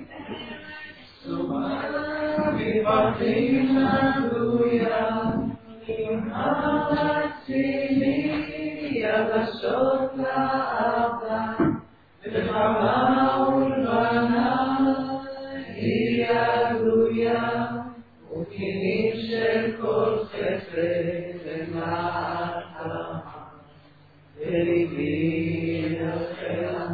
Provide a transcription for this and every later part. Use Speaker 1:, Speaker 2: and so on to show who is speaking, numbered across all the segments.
Speaker 1: מברכים הללויה, עם הצילי יבשות לאבא, וחמה ולבנה היא הללויה, וקינים של כל חסד למעלה. וליבי יחלה,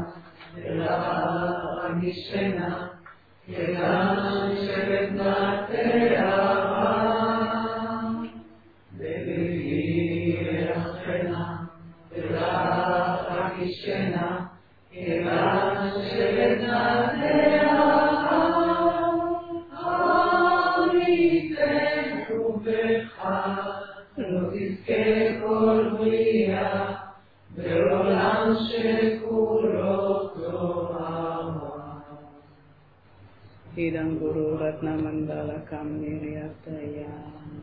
Speaker 1: ולהגישנה, כיוון שבתנתיה בליבי יחלה, ולהגישנה, כיוון שבתנתיה אמיתך ובך לא תזכה כל בריאה, בעולם שכולו תורה. Idam Guru Ratna Mandala Kam Niryataya.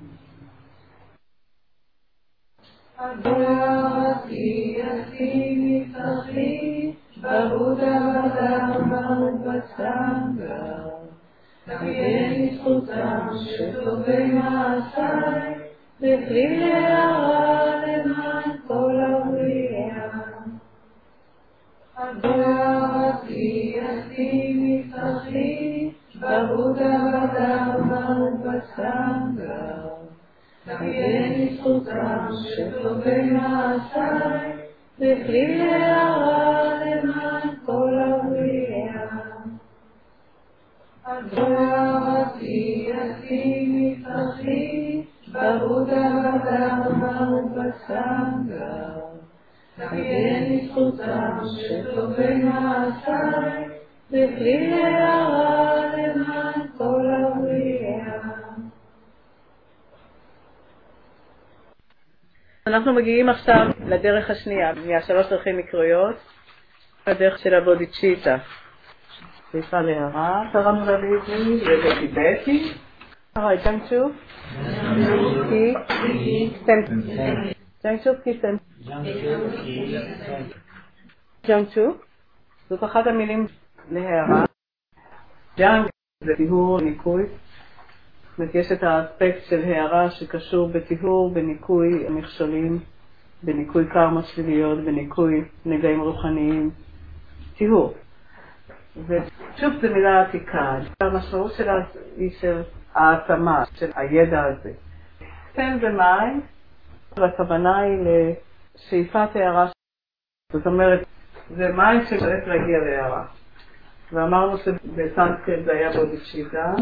Speaker 1: Adorati Asimi Sahi Bahuda Dharma Basanga Tayeni Sutam Shetove Masai Bechlim Le'ara Leman Kol Avriya. Adorati Asimi Sahi Bahuda Dharma Basanga Tayeni Sutam Shetove Masai Bechlim Le'ara Leman Kol Avriya. Adorati Asimi Sahi Bahuda Dharma Basanga Tayeni Sutam Shetove Masai Bechlim Le'ara Leman Kol Avriya. אנחנו מגיעים עכשיו לדרך השנייה, מהשלוש דרכים מקראיות, הדרך של הבודיצ'יטה. שאיפה להערה, קראנו לה בעברית, ובטיבטי. Alright, Jiangsu. Jiangsu. זאת אחת המילים להערה. ג'אנג זה טיהור, ניקוי. יש את האספקט של הערה שקשור בטיהור, בניקוי המכשולים, בניקוי קרמה שליליות, בניקוי נגעים רוחניים. טיהור. ושוב זו מילה עתיקה. המשמעות שלה היא של העצמה, של הידע הזה. תן זה מים, והכוונה היא לשאיפת הערה. זאת אומרת, זה מים שצריך להגיע להערה. ואמרנו שבסנסקריט זה היה בודיצ'יטה,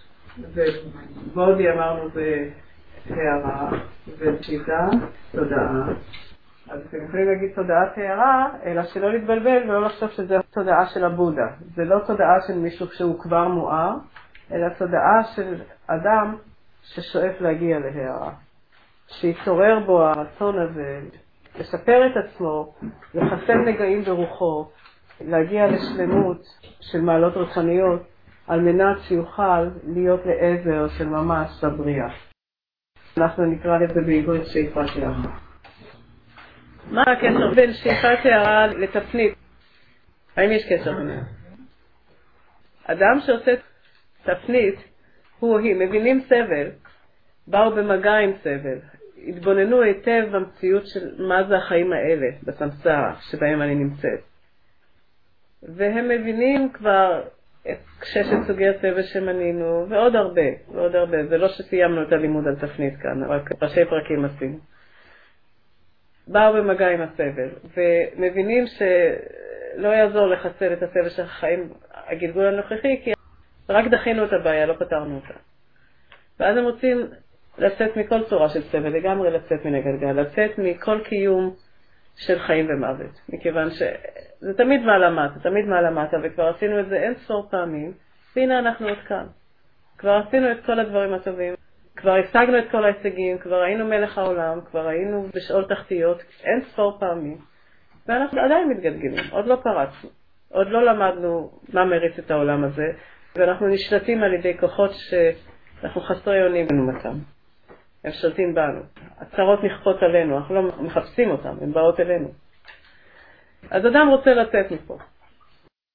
Speaker 1: ובודי אמרנו זה הערה, וצ'יטה, תודעה. אז אתם יכולים להגיד תודעת הערה, אלא שלא להתבלבל ולא לחשוב שזה תודעה של הבודה. זה לא תודעה של מישהו שהוא כבר מואר, אלא תודעה של אדם ששואף להגיע להערה. שיתעורר בו הרצון הזה, לשפר את עצמו, לחסן נגעים ברוחו, להגיע לשלמות של מעלות רוחניות, על מנת שיוכל להיות לעזר של ממש לבריאה. אנחנו נקרא לזה בעברית שאיפת הערה. מה הקשר בין שאיפת הערה לתפנית? האם יש קשר ביניהם? אדם שעושה תפנית, הוא או היא מבינים סבל, באו במגע עם סבל, התבוננו היטב במציאות של מה זה החיים האלה, בסמסרה שבהם אני נמצאת. והם מבינים כבר את ששת סוגי הסבל שמנינו, ועוד הרבה, ועוד הרבה. זה לא שסיימנו את הלימוד על תפנית כאן, רק ראשי פרקים עשינו. באו במגע עם הסבל, ומבינים שלא יעזור לחסל את הסבל של החיים הגלגול הנוכחי, כי רק דחינו את הבעיה, לא פתרנו אותה. ואז הם רוצים לצאת מכל צורה של סבל, לגמרי לצאת מן הגלגל, לצאת מכל קיום של חיים ומוות, מכיוון שזה תמיד מעלה מטה, וכבר עשינו את זה אין ספור פעמים, והנה אנחנו עוד כאן. כבר עשינו את כל הדברים הטובים, כבר השגנו את כל ההישגים, כבר היינו מלך העולם, כבר היינו בשאול תחתיות אין ספור פעמים, ואנחנו עדיין מתגלגלים, עוד לא פרצנו, עוד לא למדנו מה מריץ את העולם הזה, ואנחנו נשלטים על ידי כוחות שאנחנו חסרי אונים בנומתם. הם שולטים בנו. הצרות נכפות עלינו, אנחנו לא מחפשים אותם, הן באות אלינו. אז אדם רוצה לצאת מפה.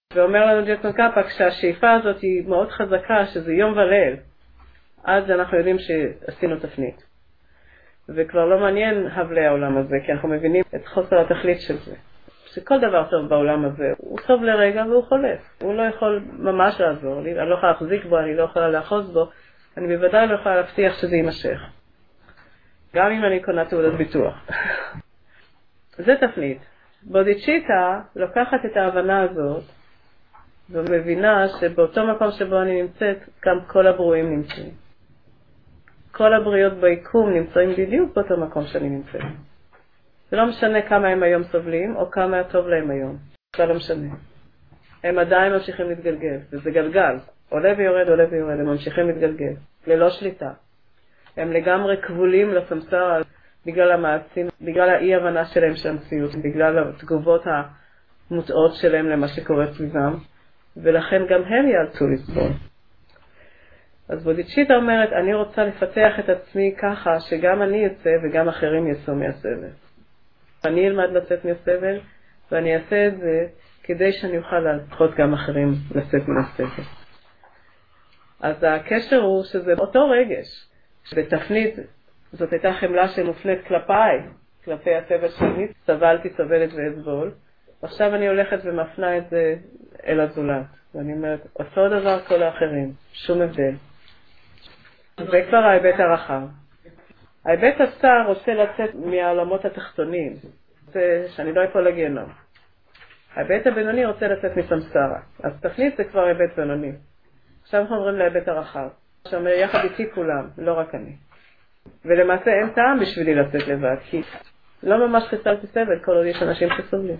Speaker 1: ואומר לנו ג'טסון קאפה, כשהשאיפה הזאת היא מאוד חזקה, שזה יום וליל, אז אנחנו יודעים שעשינו תפנית. וכבר לא מעניין הבלי העולם הזה, כי אנחנו מבינים את חוסר התכלית של זה. שכל דבר טוב בעולם הזה, הוא טוב לרגע והוא חולף. הוא לא יכול ממש לעזור לי, אני לא יכולה להחזיק בו, אני לא יכולה לאחוז בו, אני בוודאי לא יכולה להבטיח שזה יימשך. גם אם אני קונה תעודת ביטוח. זה תפנית. בודיצ'יטה לוקחת את ההבנה הזאת, ומבינה שבאותו מקום שבו אני נמצאת, גם כל הברואים נמצאים. כל הבריאות ביקום נמצאים בדיוק באותו מקום שאני נמצאת. זה לא משנה כמה הם היום סובלים, או כמה טוב להם היום. זה לא משנה. הם עדיין ממשיכים להתגלגל, וזה גלגל. עולה ויורד, עולה ויורד, הם ממשיכים להתגלגל. ללא שליטה. הם לגמרי כבולים לסמסר בגלל המעשים, בגלל האי-הבנה שלהם של המציאות, בגלל התגובות המוטעות שלהם למה שקורה סביבם, ולכן גם הם יאלצו לסבול. אז בודיצ'יטה אומרת, אני רוצה לפתח את עצמי ככה שגם אני יצא וגם אחרים יצאו מהסבל. אני אלמד לצאת מהסבל, ואני אעשה את זה כדי שאני אוכל להפחות גם אחרים לצאת מהסבל. אז הקשר הוא שזה אותו רגש. בתפנית זאת הייתה חמלה שמופנית כלפיי, כלפי הסבל שלי, סבלתי, סבלת ואסבול. עכשיו אני הולכת ומפנה את זה אל הזולת. ואני אומרת, אותו דבר כל האחרים, שום הבדל. זה כבר ההיבט הרחב. ההיבט הצר רוצה לצאת מהעולמות התחתונים, זה שאני לא אפול לגיהנום. ההיבט הבינוני רוצה לצאת מסמסרה. אז תפנית זה כבר ההיבט בינוני. עכשיו אנחנו אומרים להיבט הרחב, שאומר יחד איתי כולם, לא רק אני. ולמעשה אין טעם בשבילי לצאת לבד, כי לא ממש חסרתי סבל כל עוד יש אנשים שסובלים.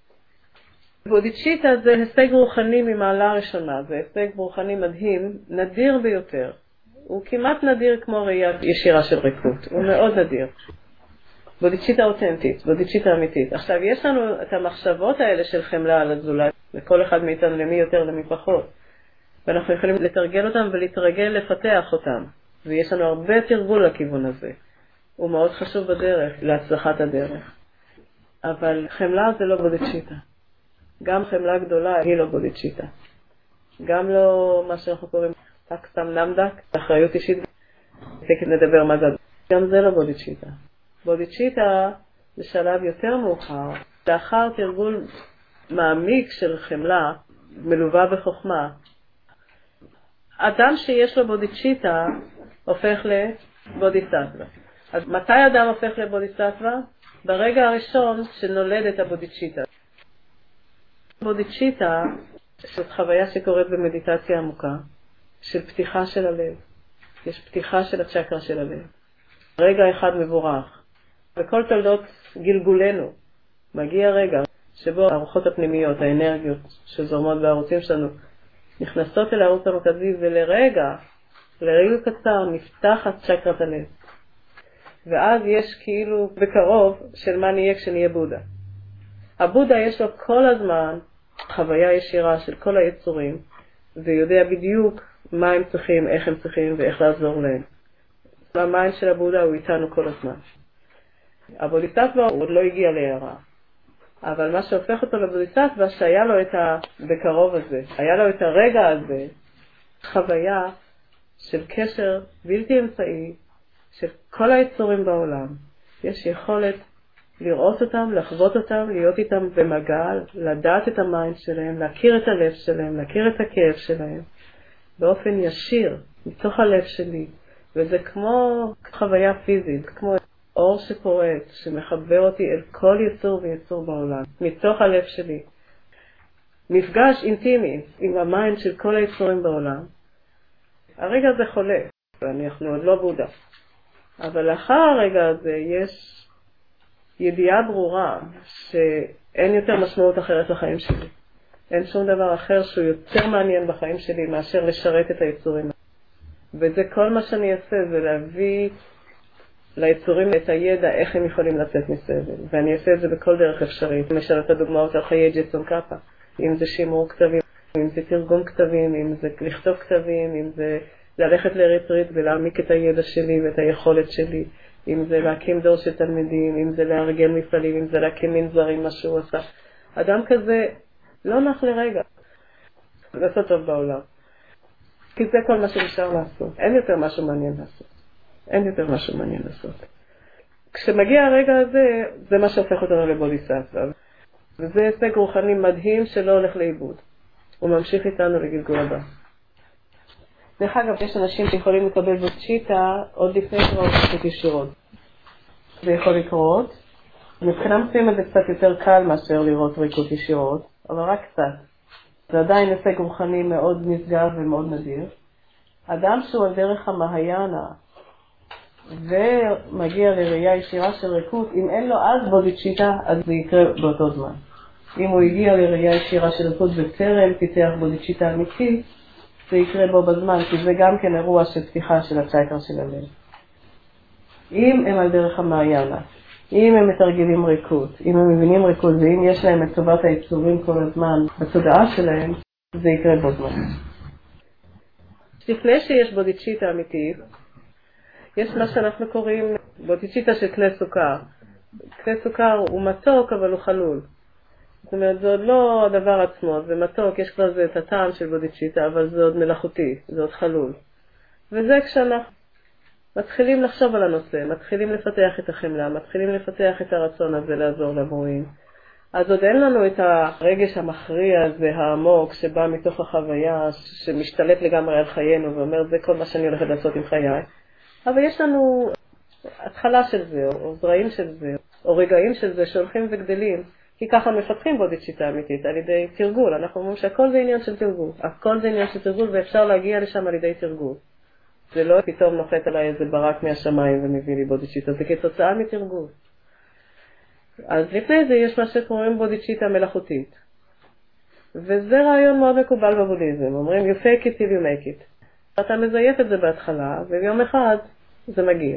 Speaker 1: בודיצ'יטה זה הישג רוחני ממעלה הראשונה, זה הישג רוחני מדהים, נדיר ביותר. הוא כמעט נדיר כמו ראייה ישירה של ריקות, הוא מאוד נדיר. בודיצ'יטה אותנטית, בודיצ'יטה אמיתית. עכשיו יש לנו את המחשבות האלה של חמלה על הזולת, לכל אחד מאיתנו למי יותר למי פחות. ואנחנו יכולים לתרגל אותם ולהתרגל לפתח אותם. ויש לנו הרבה תרגול לכיוון הזה. הוא מאוד חשוב בדרך, להצלחת הדרך. אבל חמלה זה לא בודיצ'יטה. גם חמלה גדולה היא לא בודיצ'יטה. גם לא מה שאנחנו קוראים רק סתם נמדק, אחריות אישית, תכף נדבר מה זה. גם זה לא בודיצ'יטה. בודיצ'יטה זה שלב יותר מאוחר, לאחר תרגול מעמיק של חמלה, מלווה בחוכמה. אדם שיש לו בודיצ'יטה הופך לבודיסטווה. אז מתי אדם הופך לבודיסטווה? ברגע הראשון שנולד את הבודיצ'יטה. בודיצ'יטה זאת חוויה שקורית במדיטציה עמוקה, של פתיחה של הלב. יש פתיחה של הצ'קרה של הלב. רגע אחד מבורך. בכל תולדות גלגולנו מגיע רגע שבו הרוחות הפנימיות, האנרגיות שזורמות בערוצים שלנו, נכנסות אל הערוץ המרכזי, ולרגע, לרגע קצר, נפתחת צ'קרת הלב. ואז יש כאילו בקרוב של מה נהיה כשנהיה בודה. הבודה יש לו כל הזמן חוויה ישירה של כל היצורים, ויודע בדיוק מה הם צריכים, איך הם צריכים ואיך לעזור להם. המיינד של הבודה הוא איתנו כל הזמן. הבודיסטווה עוד לא הגיע להערה. אבל מה שהופך אותו לבודיסטווה, שהיה לו את בקרוב הזה, היה לו את הרגע הזה, חוויה של קשר בלתי אמצעי, של כל היצורים בעולם. יש יכולת לראות אותם, לחוות אותם, להיות איתם במגע, לדעת את המיינד שלהם, להכיר את הלב שלהם, להכיר את הכאב שלהם, באופן ישיר, מתוך הלב שלי. וזה כמו חוויה פיזית, כמו אור שפורט, שמחבר אותי אל כל יצור ויצור בעולם, מתוך הלב שלי. מפגש אינטימי עם המיינד של כל היצורים בעולם. הרגע הזה חולה, ואנחנו עוד לא בודה. אבל לאחר הרגע הזה יש ידיעה ברורה שאין יותר משמעות אחרת לחיים שלי. אין שום דבר אחר שהוא יותר מעניין בחיים שלי מאשר לשרת את היצורים. וזה כל מה שאני אעשה, זה להביא ליצורים את הידע איך הם יכולים לצאת מסבל. ואני אעשה את זה בכל דרך אפשרית. למשל את הדוגמאות על חיי ג'טסון קאפה. אם זה שימור כתבים, אם זה תרגום כתבים, אם זה לכתוב כתבים, אם זה ללכת לריטריט ולהעמיק את הידע שלי ואת היכולת שלי, אם זה להקים דור של תלמידים, אם זה לארגן מפעלים, אם זה להקים מנזרים, מה שהוא עשה. אדם כזה לא נח לרגע. לעשות טוב בעולם. כי זה כל מה שנשאר לעשות. אין יותר משהו מעניין לעשות. אין יותר משהו מעניין לעשות. כשמגיע הרגע הזה, זה מה שהופך אותנו לבודיסטווה. וזה הישג רוחני מדהים שלא הולך לאיבוד. הוא ממשיך איתנו לגלגול הבא. דרך אגב, יש אנשים שיכולים לקבל בודהיצ'יטה עוד לפני קרוב קצת ישירות. זה יכול לקרות. מבחינה מסוימת זה קצת יותר קל מאשר לראות ריקות ישירות, אבל רק קצת. זה עדיין הישג רוחני מאוד נשגב ומאוד נדיר. אדם שהוא על דרך המהיאנה ומגיע לראייה ישירה של ריקות, אם אין לו אז בודהיצ'יטה, אז זה יקרה באותו זמן. אם הוא הגיע לראייה ישירה של ריקות וטרם פיתח בודהיצ'יטה אמיתית, זה יקרה בו בזמן, כי זה גם כן אירוע של פתיחה של הצ'ייקר של הלב. אם הם על דרך המהיאנה, אם הם מתרגלים ריקות, אם הם מבינים ריקות, ואם יש להם את טובת היצורים כל הזמן בתודעה שלהם, זה יקרה בו זמן. לפני שיש בודהיצ'יטה אמיתית, יש מה שאנחנו קוראים בודהיצ'יטה של כלי סוכר. כלי סוכר הוא מתוק, אבל הוא חלול. זאת אומרת, זה עוד לא הדבר עצמו, זה מתוק, יש כבר את הטעם של בודהיצ'יטה, אבל זה עוד מלאכותי, זה עוד חלול. וזה כשאנחנו מתחילים לחשוב על הנושא, מתחילים לפתח את החמלה, מתחילים לפתח את הרצון הזה לעזור לברואים. אז עוד אין לנו את הרגש המכריע הזה, העמוק, שבא מתוך החוויה, שמשתלט לגמרי על חיינו, ואומר, זה כל מה שאני הולכת לעשות עם חיי. אבל יש לנו התחלה של זה, או זרעים של זה, או רגעים של זה, שהולכים וגדלים. כי ככה מפתחים בודהיצ'יטה אמיתית, על ידי תרגול. אנחנו אומרים שהכל זה עניין של תרגול. הכל זה עניין של תרגול, ואפשר להגיע לשם על ידי תרגול. זה לא פתאום נוחת עליי איזה ברק מהשמיים ומביא לי בודהיצ'יטה, זה כתוצאה מתרגול. אז לפני זה יש מה שקוראים בודהיצ'יטה מלאכותית. וזה רעיון מאוד מקובל בבודהיזם. אומרים, you fake it till you make it. אתה מזייף את זה בהתחלה, וביום אחד זה מגיע.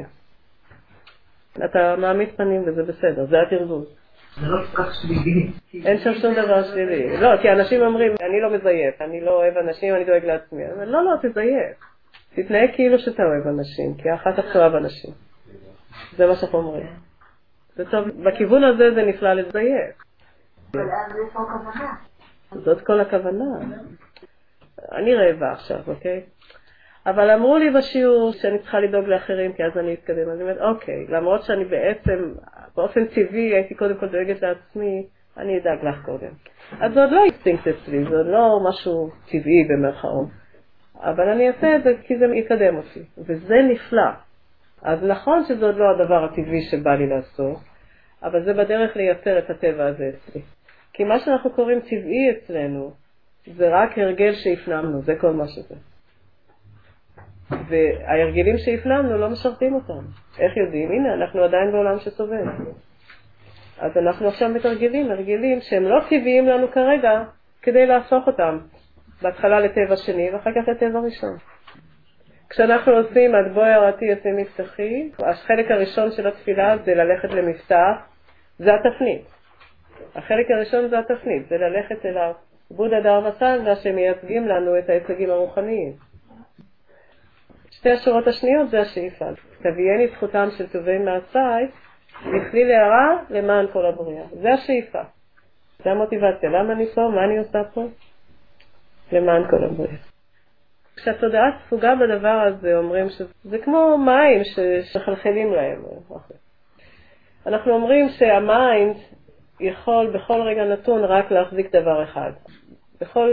Speaker 1: אתה מעמיד פנים וזה בסדר, זה התרגול.
Speaker 2: זה לא כך שלילי.
Speaker 1: אין שם שום דבר שלילי. לא, כי אנשים אומרים, אני לא מזייף, אני לא אוהב אנשים, אני דואג לעצמי. לא, תזייף. תתנהג כאילו שאתה אוהב אנשים, כי אחר כך אתה אוהב אנשים. זה מה שאנחנו אומרים. זה טוב, בכיוון הזה זה נפלא לזייף.
Speaker 2: אבל אז זה פה כוונה.
Speaker 1: זאת כל הכוונה. אני רעבה עכשיו, אוקיי? אבל אמרו לי בשיעור שאני צריכה לדאוג לאחרים, כי אז אני אתקדם. אני אומרת, אוקיי, למרות שאני בעצם, באופן טבעי, הייתי קודם כל דואגת לעצמי, אני אדאג לך קודם. אז זה עוד לא אינסטינקט אצלי, זה עוד לא משהו טבעי במרכאות. אבל אני אעשה את זה כי זה יקדם אותי, וזה נפלא. אז נכון שזה עוד לא הדבר הטבעי שבא לי לעשות, אבל זה בדרך לייצר את הטבע הזה אצלי. כי מה שאנחנו קוראים טבעי אצלנו, זה רק הרגל שהפנמנו, זה כל מה שזה. וההרגלים שהפנמנו לא משרתים אותם. איך יודעים? הנה, אנחנו עדיין בעולם שסובל. אז אנחנו עכשיו מתרגלים, הרגלים שהם לא טבעיים לנו כרגע, כדי להפוך אותם. בהתחלה לטבע שני ואחר כך לטבע ראשון. כשאנחנו עושים עד בואי הראתי יוצא מבטחי, החלק הראשון של התפילה זה ללכת למבטח, זה התפנית. החלק הראשון זה התפנית, זה ללכת אל הבודה דרווה סנגה שמייצגים לנו את ההישגים הרוחניים. שתי השורות השניות זה השאיפה. תביאני זכותם של טובי מעשיי, לכלי להרע למען כל הבריאה. זה השאיפה. זה המוטיבציה. למה אני פה? מה אני עושה פה? למען כל הבריאה. כשהתודעה ספוגה בדבר הזה, אומרים שזה כמו מים שחלחלים להם. אנחנו אומרים שהמיינד יכול בכל רגע נתון רק להחזיק דבר אחד. בכל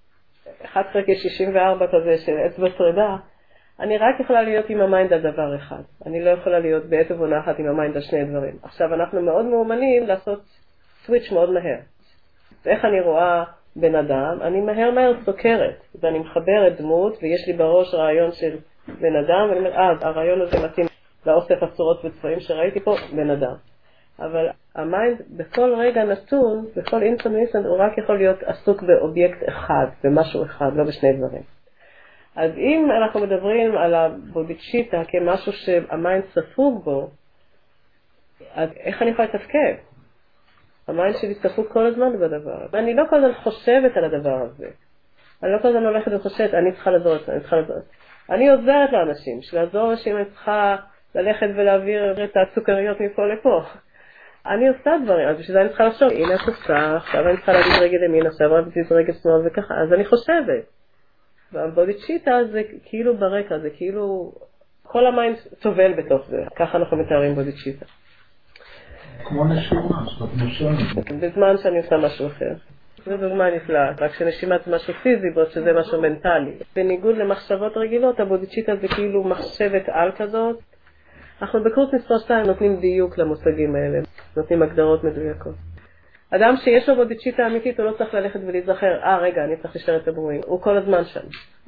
Speaker 1: 1/64 כזה של אצבע שרידה, אני רק יכולה להיות עם המיינד על דבר אחד. אני לא יכולה להיות בעת ובונה אחת עם המיינד על שני דברים. עכשיו אנחנו מאוד מאומנים לעשות סוויץ' מאוד מהר. איך אני רואה בן אדם? אני מהר סוקרת, ואני מחברת דמות, ויש לי בראש רעיון של בן אדם, ואני אומר, הרעיון הזה מתאים לאוסף הצורות וצבעים שראיתי פה, בן אדם. אבל המיינד בכל רגע נתון, בכל אינסטנט, הוא רק יכול להיות עסוק באובייקט אחד, במשהו אחד, לא בשני דברים. אז אם אנחנו מדברים על הבודהיצ'יטה כמשהו שהמיינד ספוג בו, אז איך אני יכולה לתפקד? המיינד שלי ספוג כל הזמן בדבר. אני לא כל הזמן חושבת על הדבר הזה. אני לא כל הזמן הולכת וחושבת, אני צריכה לעזור. אני עוזרת לאנשים. בשביל לעזור לאנשים אני צריכה ללכת ולהעביר את הסוכריות מפה לפה. אני עושה דברים, אז בשביל זה אני צריכה לחשוב, הנה התוצאה, עכשיו אני צריכה להגיד רגל ימין, עכשיו אני צריכה רגל שמאל וככה, אז אני חושבת. והבודיצ'יטה זה כאילו ברקע, זה כאילו, כל המים סובל בתוך זה, ככה אנחנו מתארים בודיצ'יטה.
Speaker 3: כמו נשימה, שאת נושמת.
Speaker 1: בזמן שאני עושה משהו אחר. זו דוגמה נפלאה, רק שנשימה זה משהו פיזי, בעוד שזה משהו מנטלי. בניגוד למחשבות רגילות, הבודיצ'יטה זה כאילו מחשבת על כזאת. אנחנו בקורס מספר 2 נותנים דיוק למושגים האלה, נותנים הגדרות מדויקות. אדם שיש לו בודיצ'יטה אמיתית, הוא לא צריך ללכת ולהיזכר, רגע, אני צריך לשאר את הברואים, הוא כל הזמן שם.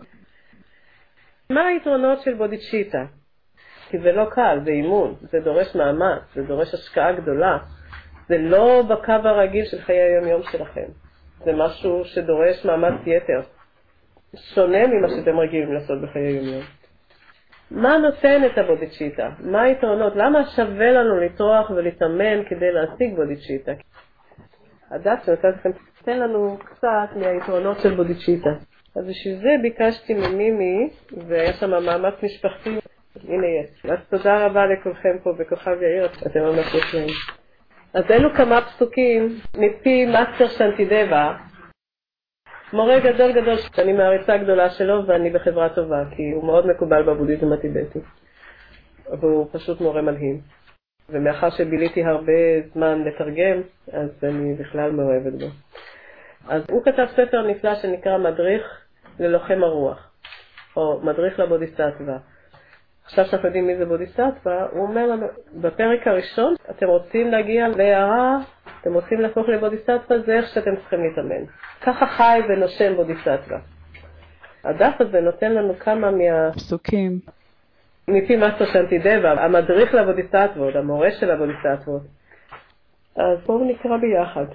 Speaker 1: מה היתרונות של בודיצ'יטה? כי זה לא קל, זה אימון, זה דורש מאמץ, זה דורש השקעה גדולה. זה לא בקו הרגיל של חיי היום-יום שלכם. זה משהו שדורש מאמץ יתר. שונה ממה שאתם רגילים לעשות בחיי היום-יום. מה נותן את הבודיצ'יטה? מה היתרונות? למה שווה לנו לטרוח ולהתאמן כדי להשיג בודיצ'יטה? הדף שנותן לכם, תן לנו קצת מהיתרונות של בודיצ'יטה. אז בשביל זה ביקשתי ממימי, והיה שם מאמץ משפחתי. הנה יש. אז תודה רבה לכולכם פה בכוכב יאיר, אתם ממש נפלאים. אז אלו כמה פסוקים מפי מאסטר שנטידבה, מורה גדול שאני מעריצה גדולה שלו ואני בחברה טובה, כי הוא מאוד מקובל בבודהיזם הטיבטי. והוא פשוט מורה מלהים. ומאחר שביליתי הרבה זמן לתרגם, אז אני בכלל מאוהבת בו. אז הוא כתב ספר נפלא שנקרא מדריך ללוחם הרוח, או מדריך לבודיסטווה. עכשיו שאנחנו יודעים מי זה בודיסטווה, הוא אומר לנו, בפרק הראשון, אתם רוצים להגיע להערה, אתם רוצים להפוך לבודיסטווה, זה איך שאתם צריכים להתאמן. ככה חי ונושם בודיסטווה. הדף הזה נותן לנו כמה מהפסוקים. מפי מאסטר שנטידבה, המדריך לבודיסטווה, המורה של הבודיסטווה. אז בואו נקרא ביחד.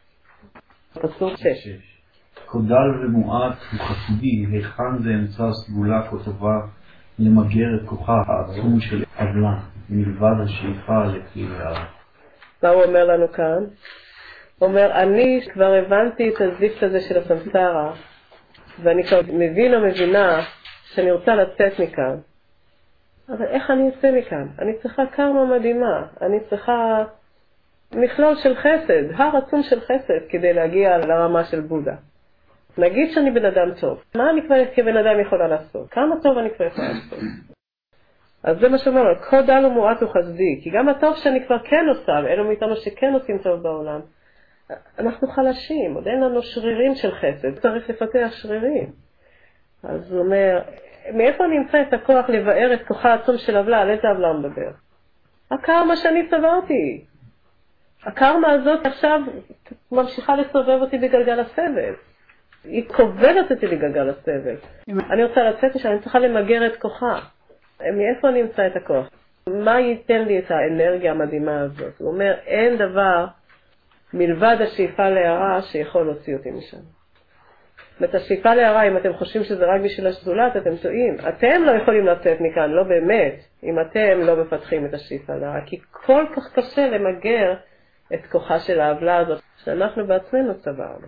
Speaker 1: פסוק 6.
Speaker 3: קודל ומועט הוא חסידי, היכן זה אמצע סגולה כתובה למגר את כוחה העצום של עוולה, מלבד השאיפה לכלי הערה.
Speaker 1: מה הוא אומר לנו כאן? הוא אומר, אני כבר הבנתי את הזיפט הזה של הסמסרה, ואני כבר מבין או מבינה שאני רוצה לצאת מכאן. אבל איך אני אצא מכאן? אני צריכה קרמה מדהימה, אני צריכה מכלול של חסד, הר עצום של חסד, כדי להגיע לרמה של בודה. נגיד שאני בן אדם טוב, מה אני כבר כבן אדם יכולה לעשות? כמה טוב אני כבר יכולה לעשות? אז זה מה שאומר, כה דל ומועט וחסדי, כי גם הטוב שאני כבר כן עושה, ואלו מאיתנו שכן עושים טוב בעולם, אנחנו חלשים, עוד אין לנו שרירים של חסד, צריך לפתח שרירים. אז הוא אומר, מאיפה אני אמצא את הכוח לבאר את כוחה העצום של עוולה? על איזה עוולה מדבר? הקרמה שאני צברתי. הקרמה הזאת עכשיו ממשיכה לסובב אותי בגלגל הסבל. היא כובדת אותי בגלגל הסבל. אני רוצה לצאת משם, אני צריכה למגר את כוחה. מאיפה אני אמצא את הכוח? מה ייתן לי את האנרגיה המדהימה הזאת? הוא אומר, אין דבר מלבד השאיפה להערה שיכול להוציא אותי משם. ואת השאיפה להערה, אם אתם חושבים שזה רק בשביל השדולת, אתם טועים. אתם לא יכולים לצאת מכאן, לא באמת, אם אתם לא מפתחים את השאיפה להערה. כי כל כך קשה למגר את כוחה של העוולה הזאת, שאנחנו בעצמנו צברנו.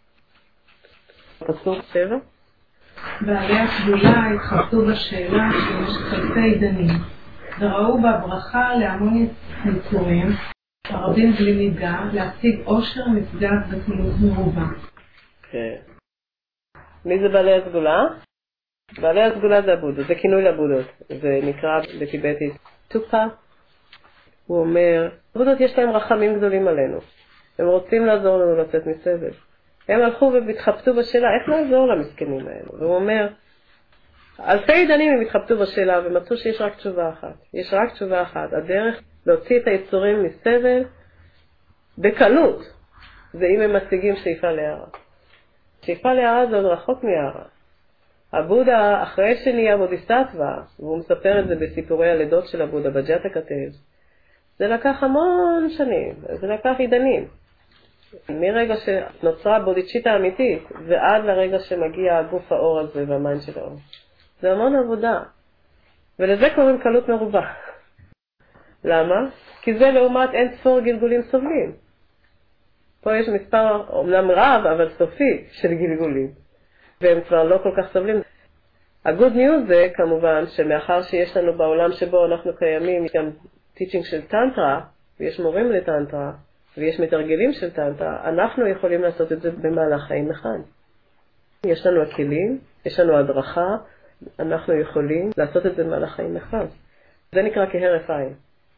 Speaker 1: פסוק 7.
Speaker 4: בעלי הסגולה התחבטו בשאלה שיש אלפי עידנים, וראו בה ברכה להמון יצורים, הרבים בלי מידה, להשיג עושר מפגש בתמימות מרובה.
Speaker 1: כן. מי זה בעלי הסגולה? בעלי הסגולה זה הבודות, זה כינוי לבודות. זה נקרא בטיבטית טופה. הוא אומר, הבודות יש להם רחמים גדולים עלינו. הם רוצים לעזור לנו לצאת מסבל. הם הלכו והתחבטו בשאלה, איך לעזור למסכנים האלו? והוא אומר, אלפי עידנים הם התחבטו בשאלה ומצאו שיש רק תשובה אחת. יש רק תשובה אחת. הדרך להוציא את היצורים מסבל בקלות. זה אם הם משיגים שאיפה להערה. שאיפה להערה זה עוד רחוק מהערה. הבודה, אחרי שנהיה בודיסטווה, והוא מספר את זה בסיפורי הלידות של הבודה, בג'אטה כתב, זה לקח המון שנים, זה לקח עידנים. מרגע שנוצרה בודיצ'יטה אמיתית, ועד לרגע שמגיע הגוף האור הזה והמיין של האור. זה המון עבודה. ולזה קוראים קלות מרובה. למה? כי זה לעומת אין ספור גלגולים סובלים. פה יש מספר, אומנם רב, אבל סופי של גלגולים. והם כבר לא כל כך סובלים. ה-good news זה כמובן שמאחר שיש לנו בעולם שבו אנחנו קיימים, יש גם teaching של טנטרה, ויש מורים לטנטרה, ויש מתרגלים של טנטרה, אנחנו יכולים לעשות את זה במהלך חיים אחד. יש לנו הכלים, יש לנו הדרכה, אנחנו יכולים לעשות את זה במהלך חיים אחד. זה נקרא כהרף עין.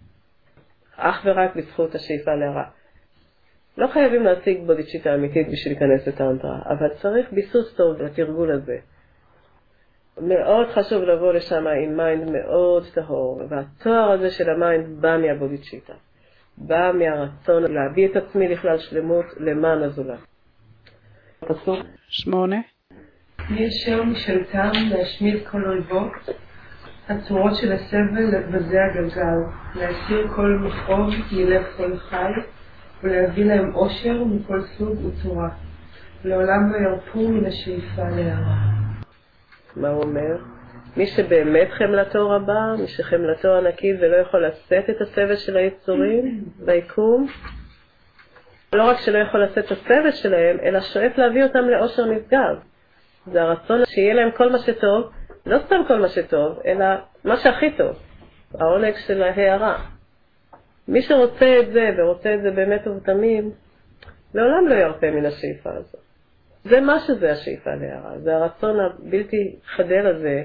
Speaker 1: אך ורק בזכות השאיפה להרע. לא חייבים להציג בודיצ'יטה אמיתית בשביל להיכנס לטנטרה, אבל צריך ביסוס טוב לתרגול הזה. מאוד חשוב לבוא לשם עם מיינד מאוד טהור, והתואר הזה של המיינד בא מהבודיצ'יטה. בא מהרצון להביא את עצמי לכלל שלמות למען הזולת. פסוק
Speaker 4: 8. מי אשר משלטם להשמיד כל אויבו, הצורות של הסבל בזה הגלגל, להסיר כל מכאוב מלב כל חי, ולהביא להם עושר מכל סוג וצורה. לעולם לא ירפו מן השאיפה להרע.
Speaker 1: מה הוא אומר? מי שבאמת חמלתו רבה, מי שחמלתו ענקית ולא יכול לשאת את הסבל של היצורים ביקום, לא רק שלא יכול לשאת את הסבל שלהם, אלא שואף להביא אותם לאושר נשגב. זה הרצון שיהיה להם כל מה שטוב, לא סתם כל מה שטוב, אלא מה שהכי טוב, העונג של ההערה. מי שרוצה את זה ורוצה את זה באמת ובתמים, לעולם לא ירפה מן השאיפה הזאת. זה מה שזה השאיפה להערה, זה הרצון הבלתי חדל הזה,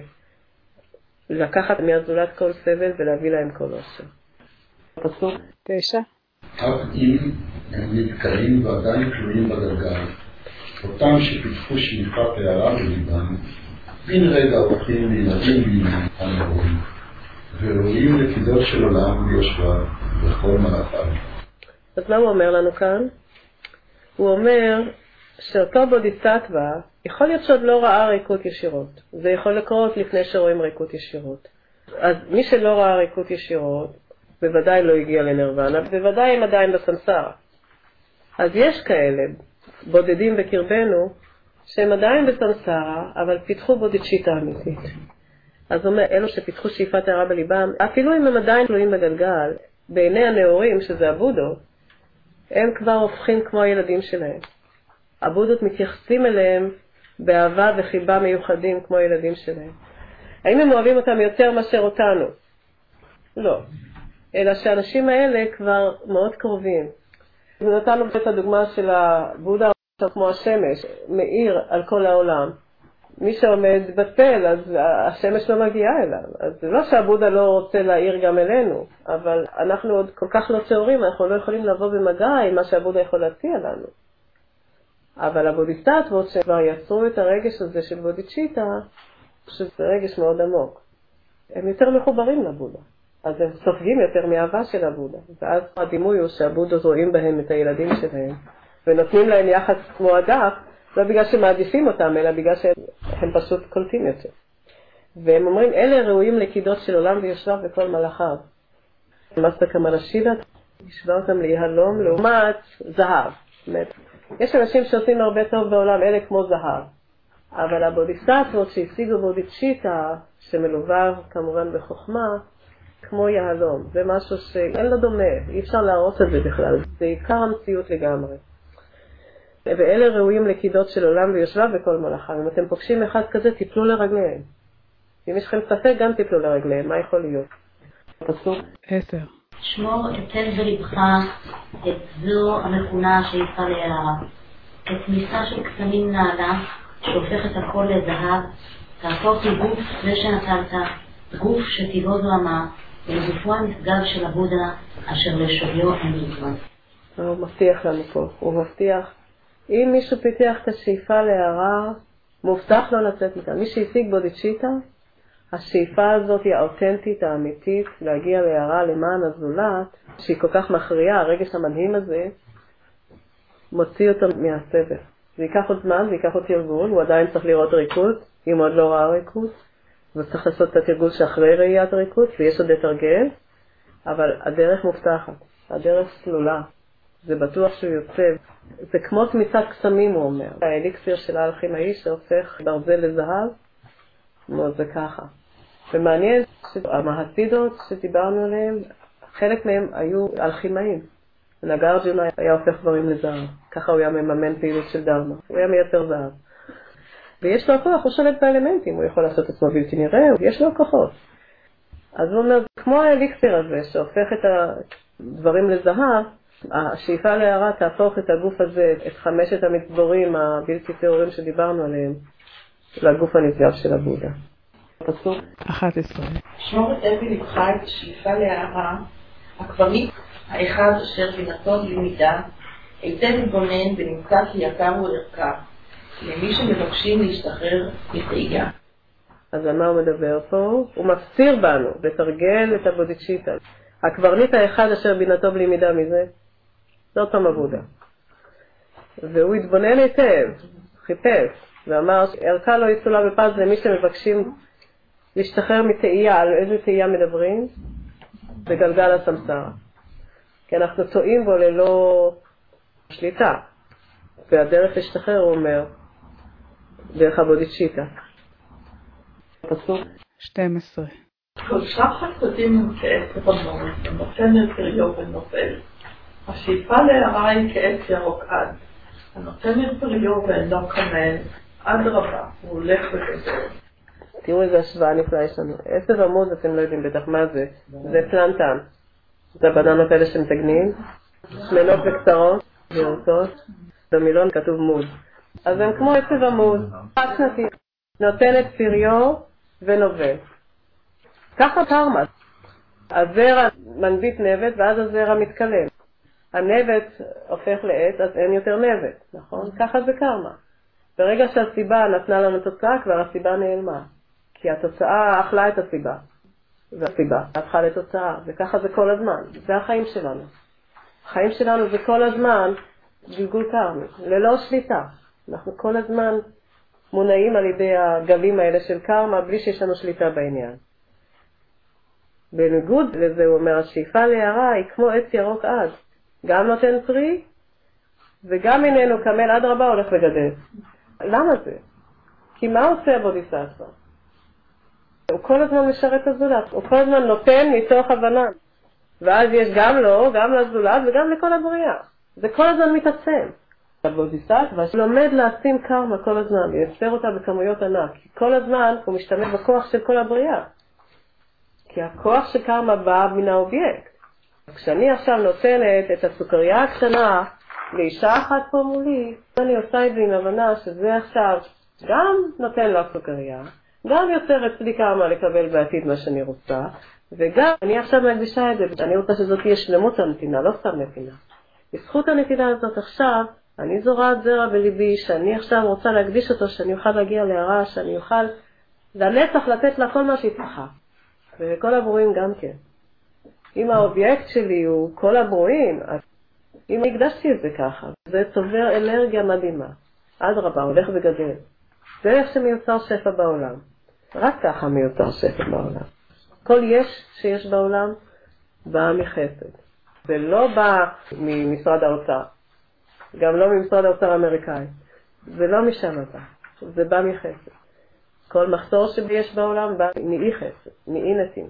Speaker 1: לקחת מהזולת כל סבל ולהביא להם כל אושר. פסוק
Speaker 4: 9.
Speaker 5: אף אם הם נתקעים ועדיין תלויים בגלגל, אותם שפיתחו שאיפת הערה בליבם, בן רגע הופכים לילדים בלימם הנאורים, ורואים לקידות של עולם ויושבה בכל מלאכיו.
Speaker 1: אז מה הוא אומר לנו כאן? הוא אומר שאותו בודיסטווה יכול להיות שעוד לא ראה ריקות ישירות. זה יכול לקרות לפני שרואים ריקות ישירות. אז מי שלא ראה ריקות ישירות, בוודאי לא הגיע לנירוונה, בוודאי הם עדיין בסמסרה. אז יש כאלה בודדים בקרבנו, שהם עדיין בסמסרה, אבל פיתחו בודיצ'יטה אמיתית. אז אומר, אלו שפיתחו שאיפת הערה בליבם, אפילו אם הם עדיין תלויים בגלגל, בעיני הנאורים, שזה הבודות, הם כבר הופכים כמו הילדים שלהם. הבודות מתייחסים אליהם באהבה וחיבה מיוחדים כמו הילדים שלהם. האם הם אוהבים אותם יותר מאשר אותנו? לא. אלא שהאנשים האלה כבר מאוד קרובים. נתנו את הדוגמה של הבודה כמו השמש, מאיר על כל העולם. מי שעומד בתל, אז השמש לא מגיעה אליו. אז זה לא שהבודה לא רוצה להאיר גם אלינו, אבל אנחנו עוד כל כך לא תיאורים, אנחנו לא יכולים לבוא במגע עם מה שהבודה יכול להציע לנו. אבל הבודיסטווות שכבר יצרו את הרגש הזה של בודיצ'יטה, שזה רגש מאוד עמוק. הם יותר מחוברים לבודה. אז הם סופגים יותר מאהבה של הבודה. ואז הדימוי הוא שהבודות רואים בהם את הילדים שלהם, ונותנים להם יחס כמו הדף, לא בגלל שמעדיפים אותם, אלא בגלל שהם פשוט קולטים יותר. והם אומרים, אלה ראויים לקידות של עולם ויושביו בכל מלאכיו. מסתר קמאלה שיבה, ישווה אותם ליהלום לעומת זהב. יש אנשים שעושים הרבה טוב בעולם, אלה כמו זהב. אבל הבודיסטווות שהשיגו בודיצ'יטה, שמלווה כמובן בחוכמה, כמו יהלום. זה משהו שאין לו דומה, אי אפשר להראות את זה בכלל. זה עיקר המציאות לגמרי. ואלה ראויים לקידות של עולם ויושביו בכל מלאכיו. אם אתם פוגשים אחד כזה, תיפלו לרגליהם. אם יש לכם ספק, גם תיפלו לרגליהם. מה יכול להיות? פסוק
Speaker 4: 10.
Speaker 2: שמור אתן בלבך את זו המכונה שאיפה להערה. את מיסה של קסמים נעלה, שהופך את הכל לזהב, תהפוך לגוף זה שנטלת, גוף שטבעו זוהמה, ולגופו הנשגב של הבודה, אשר לשוויו אין לזמן.
Speaker 1: הוא מבטיח לנו פה, הוא מבטיח. אם מישהו פיתח את השאיפה להערה, מובטח לו לצאת מכאן. מי שהשיג בודיצ'יטה, השאיפה הזאת היא האותנטית, האמיתית, להגיע להערה למען הזולת, שהיא כל כך מכריעה, הרגש המנהים הזה, מוציא אותו מהסבל. זה ייקח עוד זמן, זה ייקח עוד תרגול, הוא עדיין צריך לראות ריקות, אם עוד לא ראה ריקות, וצריך לעשות את התרגול שאחרי ראיית הריקות, ויש עוד לתרגל, אבל הדרך מובטחת, הדרך סלולה, זה בטוח שהוא יוצא, זה כמו תמיסת קסמים הוא אומר, האליקסיר של האלכימאי שהופך ברזל לזהב, זה ככה. ומעניין שהמהסידות שדיברנו עליהם, חלק מהם היו אלכימאים. נגרג'ונה היה הופך דברים לזהב, ככה הוא היה מממן פעילות של דרמה, הוא היה מייצר זהב. ויש לו הכוח, הוא שולט באלמנטים, הוא יכול לעשות עצמו בלתי נראה, יש לו כוחות. אז הוא אומר, כמו האליקסיר הזה שהופך את דברים לזהב, השאיפה להארה תהפוך את הגוף הזה, את 5 המצבורים הבלתי טהורים שדיברנו עליהם, לגוף הנשגב של הבודה. פסוק 11.
Speaker 4: שמור את אבי לבך את השאיפה להארה, הקברניט האחד אשר בינתו בלי מידה, היטב מתבונן ונמצא כי יקר הוא ערכה, למי שמבקשים להשתחרר לתהייה.
Speaker 1: אז על מה הוא מדבר פה? הוא מפציר בנו לתרגל את הבודיצ'יטה. הקברניט האחד אשר בינתו בלי מידה מזה, זאת פעם הבודה. והוא התבונן היטב, חיפש, ואמר ערכה לא יצולה בפז למי שמבקשים להשתחרר מתהייה. על איזה תהייה מדברים? בגלגל הסמסרה. כי אנחנו טועים בו ללא שליטה. והדרך להשתחרר, הוא אומר, דרך הבודיצ'יטה. פסוק 12.
Speaker 4: כל שרח חסדים כעץ רמון, ונותן את פריו ונופל. השאיפה להארה היא כעץ ירוק עד, הנותן את פריו ואינו כמל, עד רבה, הוא הולך וגדל.
Speaker 1: תראו איזה השוואה נפלאה יש לנו. 10 עמוד, אתם לא יודעים בטח מה זה. זה פלנטן. זה הבננות האלה שמתגנים. שמנות וקצרות, וירקות. במילון כתוב מוד. אז הם כמו 10 עמוד, חד שנתי. נותן את פריו ונובל. ככה קרמה. הזרע מנביט נבט ואז הזרע מתקלם. הנבט הופך לעץ, אז אין יותר נבט, נכון? ככה זה קרמה. ברגע שהסיבה נתנה לנו תוצאה, כבר הסיבה נעלמה. כי התוצאה אכלה את הסיבה. והסיבה הפכה לתוצאה, וככה זה כל הזמן. זה החיים שלנו. החיים שלנו זה כל הזמן גלגול קרמי, ללא שליטה. אנחנו כל הזמן מונעים על ידי הגלים האלה של קרמה, בלי שיש לנו שליטה בעניין. בניגוד לזה הוא אומר, השאיפה להארה היא כמו עץ ירוק עד. גם נותן פרי, וגם איננו כמל עד רבה הולך וגדל. למה זה? כי מה עושה הבודיסטווה? הוא כל הזמן משרת את הזולת, הוא כל הזמן נותן מתוך הבנה. ואז יש גם לו, גם לזולת וגם לכל הבריאה. זה כל הזמן מתעצם. הבודיסטווה לומד להשים קרמה כל הזמן, לייצר אותה בכמויות ענק. כי כל הזמן הוא משתמש בכוח של כל הבריאה. כי הכוח של קרמה בא מן האובייקט. כשאני עכשיו נותנת את הסוכריה הקטנה לאישה אחת פה מולי, אני עושה את זה עם הבנה שזה עכשיו גם נותן לה סוכריה, גם יוצר אצלי קרמה לקבל בעתיד מה שאני רוצה, וגם אני עכשיו מקדישה את זה, אני רוצה שזאת תהיה שלמות הנתינה, לא סתם נתינה. בזכות הנתינה הזאת עכשיו, אני זורעת זרע בליבי, שאני עכשיו רוצה להקדיש אותו, שאני אוכל להגיע להארה, שאני אוכל לנצח לתת לה כל מה שהיא צריכה. וכל הברואים גם כן. אם האובייקט שלי הוא כל הברואים, אז אם הקדשתי את זה ככה, זה צובר אנרגיה מדהימה. עד רבה, הולך וגדל. זה איך שמיוצר שפע בעולם. רק ככה מיוצר שפע בעולם. כל יש שיש בעולם בא מחסד. זה לא בא ממשרד האוצר. גם לא ממשרד האוצר האמריקאי. זה לא משם הבא. זה בא מחסד. כל מחסור שיש בעולם בא מאי חסד, מאי נתינה.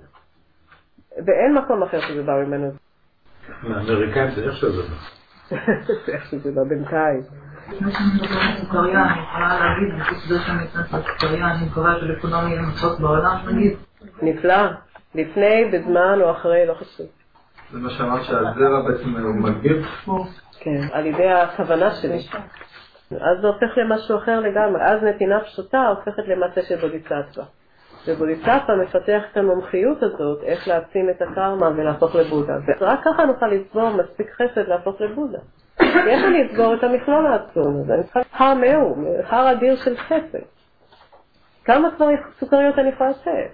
Speaker 1: ואין מקום אחר שזה בא ממנו.
Speaker 3: האמריקאים זה איך שזה בא.
Speaker 1: זה איך שזה בא בינתיים.
Speaker 4: לפני שאני מדבר על סוכריה, אני יכולה להגיד, בחוץ זה שאני אתנס על סוכריה, אני מקווה שלכולם יהיה מצות בעולם, נגיד.
Speaker 1: נפלא. לפני, בזמן או אחרי, לא חשוב.
Speaker 3: זה מה שאמרת שהזרע בעצם הוא מגביר?
Speaker 1: כן, על ידי הכוונה שלי. אז זה הופך למשהו אחר לגמרי. אז נתינה פשוטה הופכת למעשה של בודיסטווה. ובודיסטווה מפתח את המומחיות הזאת, איך להעצים את הקרמה ולהפוך לבודה. ורק ככה נוכל לצבור מספיק חסד להפוך לבודה. איך אני אצבור את המכלול העצום הזה? אני צריכה הר מאו, הר אדיר של חסד. כמה כבר סוכריות אני יכולה לתת?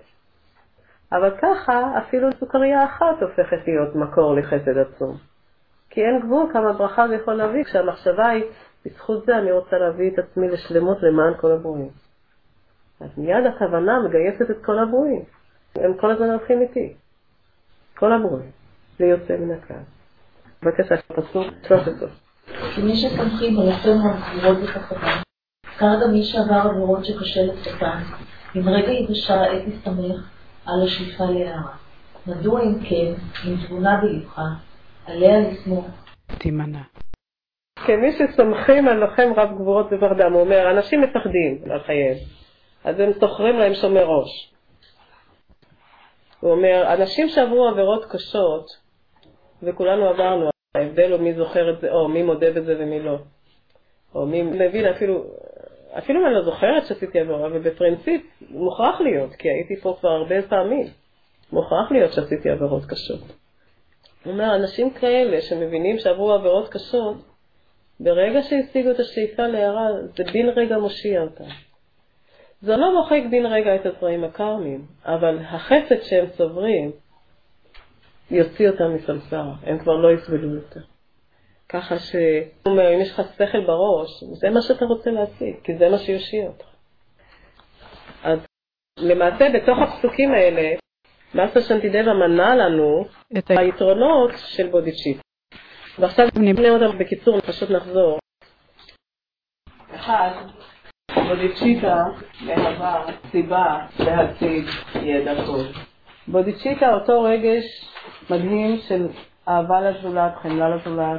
Speaker 1: אבל ככה אפילו סוכריה אחת הופכת להיות מקור לחסד עצום. כי אין גבול כמה ברכה זה יכול להביא, כשהמחשבה היא, בזכות זה אני רוצה להביא את עצמי לשלמות למען כל הברואים. אז מיד הכוונה מגייסת את כל הברואים. הם כל הזמן הולכים איתי. כל הברואים. זה יוצא מן הכלל. בבקשה, פסוק 13.
Speaker 2: מי שתומכים בלפים הגבורות בכחותם, כרגע מי שעבר עבירות שקשה לצפן, אם רגע יבשה עת יסתמך על השאיפה להארה. מדוע אם כן, אם תבונה בלבך, עליה לסמוך.
Speaker 1: תימנע. כמי שסומכים על לוחם רב גבורות בברדם, הוא אומר, אנשים מפחדים על חייהם, אז הם תוחרים להם שומר ראש. הוא אומר, אנשים שעברו עבירות קשות, וכולנו עברנו. ההבדל הוא מי זוכר את זה, או מי מודה בזה ומי לא. או מי מבין, אפילו אני לא זוכרת שעשיתי עבירה, אבל בפרינציפ מוכרח להיות, כי הייתי פה כבר הרבה פעמים. מוכרח להיות שעשיתי עבירות קשות. הוא אומר, אנשים כאלה שמבינים שעברו עבירות קשות, ברגע שהשיגו את השאיפה להערה, זה בין רגע מושיע אותם. זה לא מוחק בין רגע את הזרעים הקרמיים, אבל החסד שהם צוברים, יוציא אותם מסמסרה, הם כבר לא יסבלו יותר. ככה שאם יש לך שכל בראש, זה מה שאתה רוצה להשיג, כי זה מה שיושיע אותך. אז למעשה בתוך הפסוקים האלה, מאסטר שנטידבה מנה לנו את היתרונות של בודיצ'יטה. ועכשיו נמנה אותם בקיצור, פשוט נחזור. 1. בודיצ'יטה מהווה סיבה להציג ידע טוב. בודיצ'יטה אותו רגש מדהים של אהבה לזולת, חמלה לזולת,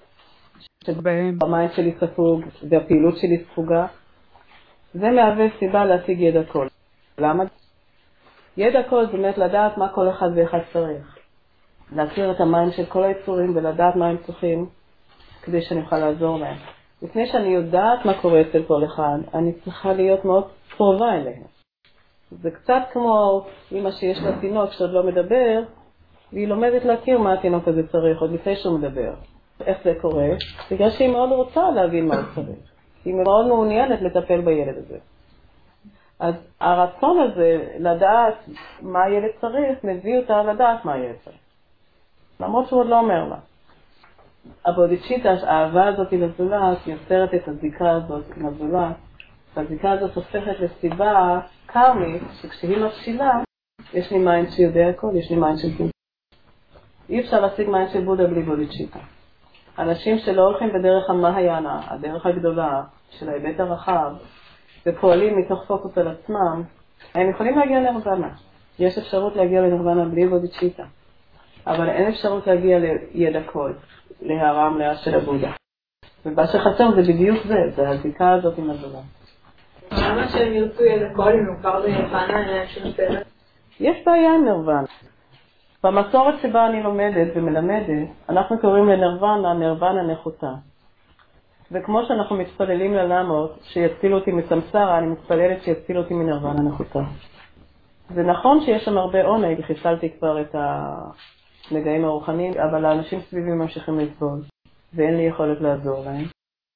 Speaker 1: שבהם המים שלי ספוג והפעילות שלי ספוגה, זה מהווה סיבה להשיג ידע קול. למה? ידע קול זה באמת לדעת מה כל אחד ואחד צריך. להכיר את המים של כל היצורים ולדעת מה הם צריכים כדי שאני אוכל לעזור להם. לפני שאני יודעת מה קורה אצל כל אחד, אני צריכה להיות מאוד קרובה אליהם. זה קצת כמו אמא שיש לה תינוק שעוד לא מדבר, והיא לומדת להכיר מה התינוק הזה צריך עוד לפני שהוא מדבר. איך זה קורה? בגלל שהיא מאוד רוצה להבין מה הוא צריך. היא מאוד מעוניינת לטפל בילד הזה. אז הרצון הזה לדעת מה הילד צריך, מביא אותה לדעת מה הילד צריך. למרות שהוא עוד לא אומר לה. הבודיצ'יטה, האהבה הזאת לזולת, יוצרת את הזיקה הזאת לזולת. והזיקה הזאת הופכת לסיבה קרמית, שכשהיא מבשילה, יש לי מים שיודע הכל, יש לי מים של בודה. אי אפשר להשיג מים של בודה בלי בודיצ'יטה. אנשים שלא הולכים בדרך המהיאנה, הדרך הגדולה של ההיבט הרחב, ופועלים מתוך פוקוס על עצמם, הם יכולים להגיע לנרוונה. יש אפשרות להגיע לנרוונה בלי בודיצ'יטה. אבל אין אפשרות להגיע לידע קול, להערה מלאה של הבודה. ומה שחסר זה בדיוק זה הזיקה הזאת עם הזולה.
Speaker 4: למה שהם ירצו ידע קול אם הוא כבר בנרוונה שנותנת?
Speaker 1: יש בעיה עם נרוונה. במסורת שבה אני לומדת ומלמדת, אנחנו קוראים לנרוונה נרוונה נחותה. וכמו שאנחנו מתפללים ללמות שיצילו אותי מסמסרה, אני מתפללת שיצילו אותי מנרוונה נחותה. זה נכון שיש שם הרבה עונג, חיסלתי כבר את הנגעים הרוחניים, אבל האנשים סביבי ממשיכים לסבול, ואין לי יכולת לעזור להם.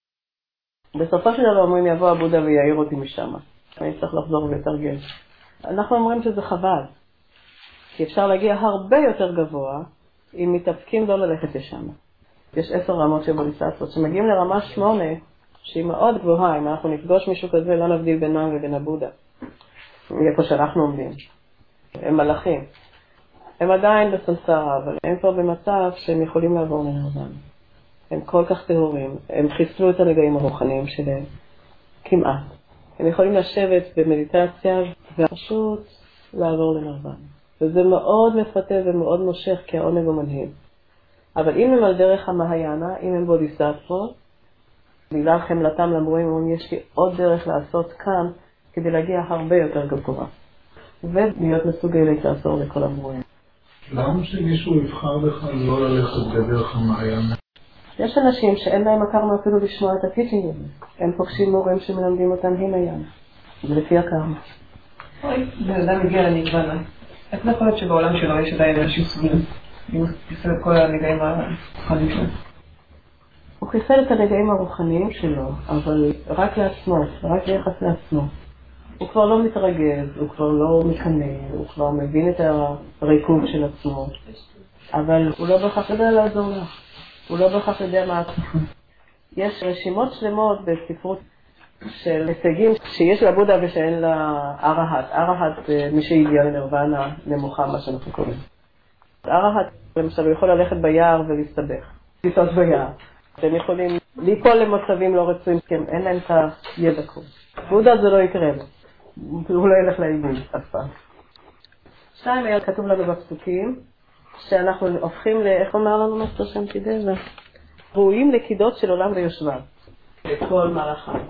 Speaker 1: בסופו של דבר אומרים יבוא הבודה ויעיר אותי משם. אני צריך לחזור ולתרגל. אנחנו אומרים שזה חבל, כי אפשר להגיע הרבה יותר גבוה אם מתאפקים לא ללכת לשם. יש 10 רמות של בודיסטות, שמגיעים לרמה 8, שהיא מאוד גבוהה. אם אנחנו נפגוש מישהו כזה, לא נבדיל בינם ובין הבודה. איפה שאנחנו עומדים. הם מלאכים. הם עדיין בסמסרה, אבל הם כבר במצב שהם יכולים לעבור לנרוונה. הם כל כך טהורים. הם חיסלו את הנגעים הרוחניים שלהם. כמעט. הם יכולים לשבת במדיטציה ופשוט לעבור לנרוונה. וזה מאוד מפתה ומאוד מושך, כי העונג הוא מנהים. אבל אם הם על דרך המהיאנה, אם הם בודיסטות, בגלל חמלתם למורים, יש לי עוד דרך לעשות כאן, כדי להגיע הרבה יותר גבוה. ולהיות מסוגלת לעזור לכל המורים.
Speaker 5: למה שמישהו יבחר לך לא ללכת בדרך המעיין?
Speaker 1: יש אנשים שאין להם הקרמה אפילו לשמוע את הטיצ'ינג הזה. הם פוגשים מורים שמלמדים אותם הינאיין. זה לפי הקרמה.
Speaker 4: בן אדם הגיע לנגוונה. איך יכול להיות שבעולם שלו יש עדיין אנשים סביבים? הוא חיסל את כל הנגעים הרוחניים שלו.
Speaker 1: הוא חיסל את הנגעים הרוחניים שלו, אבל רק לעצמו, רק ליחס לעצמו. הוא כבר לא מתרגז, הוא כבר לא מקנא, הוא כבר מבין את הריקוב של עצמו. אבל הוא לא בהכרח יודע לעזור לה. הוא לא בהכרח יודע מה הצליחה. יש רשימות שלמות בספרות של הישגים שיש לה בודה ושאין לה ארהט. ארהט זה מי שהגיע לנרוונה נמוכה, מה שאנחנו קוראים. ארהט, למשל, הוא יכול ללכת ביער ולהסתבך, לטעות ביער. אתם יכולים ליפול למצבים לא רצויים, כי אין להם את הידע קול. בודה זה לא יקרה לו. הוא לא ילך לאיבוד אף פעם. 2 היה כתוב לנו בפסוקים, שאנחנו הופכים איך אומר לנו מאסטר שנטידבה? ראויים לקידות של עולם ויושביו. לכל מערכה.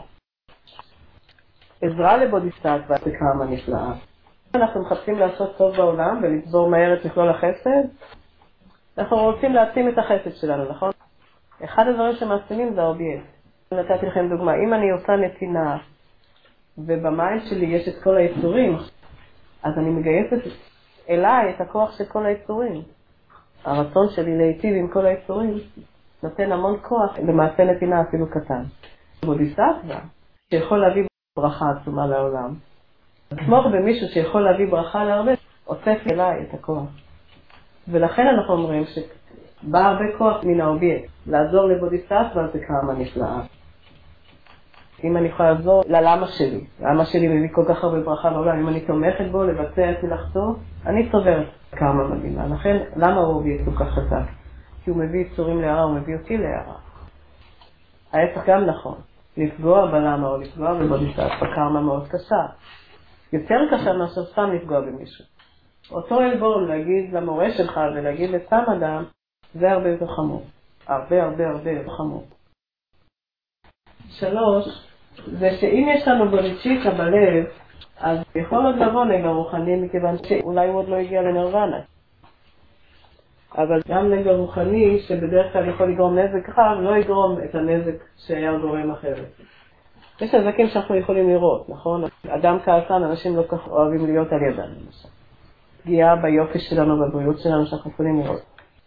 Speaker 1: עזרה לבודיסטאטווה זה כמה נפלאה. אנחנו מחפשים לעשות טוב בעולם ולצבור מהר את מכלול החסד. אנחנו רוצים להעצים את החסד שלנו, נכון? אחד הדברים שמעצימים זה האובייקט. נתתי לכם דוגמה, אם אני עושה נתינה, ובמים שלי יש את כל היצורים, אז אני מגייסת אליי את הכוח של כל היצורים. הרצון שלי להיטיב עם כל היצורים נותן המון כוח למעשה נתינה אפילו קטן. בודיסטווה, שיכול להביא ברכה עצומה לעולם. לתמוך במישהו שיכול להביא ברכה להרבה, אוסף אליי את הכוח. ולכן אנחנו אומרים שבא הרבה כוח מן האובייקט. לעזור לבודיסטווה זה קרמה נפלאה. אם אני יכולה לעזור ללמה שלי, למה שלי מביא כל כך הרבה ברכה בעולם, אם אני תומכת בו לבצע את מלאכתו, אני צוברת קרמה מדהימה. לכן, למה הוא אובייקט כל כך חזק? כי הוא מביא יצורים להערה, הוא מביא אותי להערה. ההפך גם נכון. לפגוע בלמה או לפגוע בבודיסטווה קרמה מאוד קשה. יותר קשה מאשר סתם לפגוע במישהו. אותו אלבון להגיד למורה שלך ולהגיד לסתם אדם, זה הרבה יותר חמור. הרבה יותר חמור. 3, זה שאם יש לנו בודיצ'יטה בלב, אז יכול עוד לבוא נגע רוחני, מכיוון שאולי הוא עוד לא הגיע לנירוונה. אבל גם נגע רוחני, שבדרך כלל יכול לגרום נזק רב, לא יגרום את הנזק שהיה גורם אחרת. יש נזקים שאנחנו יכולים לראות, נכון? אדם כעסן, אנשים לא כך אוהבים להיות על ידם, למשל. פגיעה ביופי שלנו, בבריאות שלנו, שאנחנו יכולים לראות.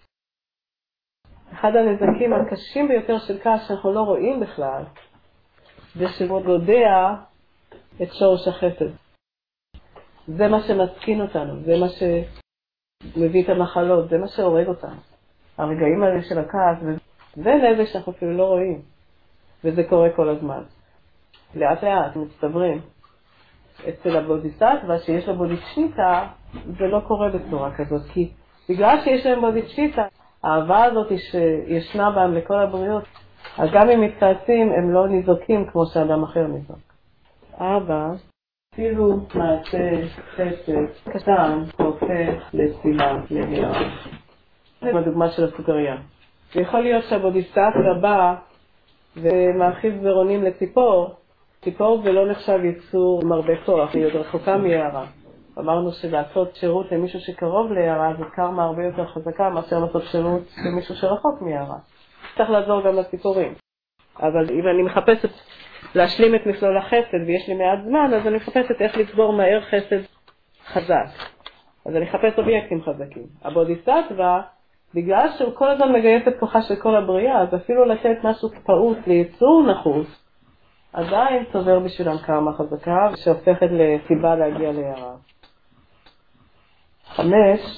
Speaker 1: אחד הנזקים הקשים ביותר של כעס שאנחנו לא רואים בכלל, זה שהוא גודע את שורש החסד. זה מה שמסכין אותנו, זה מה שמביא את המחלות, זה מה שהורג אותנו. הרגעים האלה של הכעס, זה נזק שאנחנו אפילו לא רואים. וזה קורה כל הזמן. לאט לאט מצטברים. אצל הבודיסטווה שיש לו בודיצ'יטה, זה לא קורה בצורה כזאת, כי בגלל שיש להם בודיצ'יטה, האהבה הזאת שישנה בהם לכל הבריאות, אז גם אם מתכעסים הם לא ניזוקים כמו שאדם אחר ניזוק. 4, אפילו מעשה חסד קטן הופך לתפילה להירה. זה הדוגמה של הסוכריה. ויכול להיות שהבודיסטווה בא ומאכיל זרעונים לציפור, ציפור זה לא נחשב יצור עם הרבה כוח, היא עוד רחוקה מהערה. אמרנו שלעשות שירות למישהו שקרוב להערה זה קרמה הרבה יותר חזקה מאשר לעשות שירות למישהו שרחוק מהערה. צריך לעזור גם לציפורים. אבל אם אני מחפשת להשלים את מכלול החסד ויש לי מעט זמן, אז אני מחפשת איך לצבור מהר חסד חזק. אז אני מחפש אובייקטים חזקים. הבודיסטווה, בגלל שהוא כל הזמן מגייס את כוחה של כל הבריאה, אז אפילו לתת משהו פעוט ליצור נחוס, עדיין צובר בשבילם קרמה חזקה, שהופכת לסיבה להגיע להערה. 5,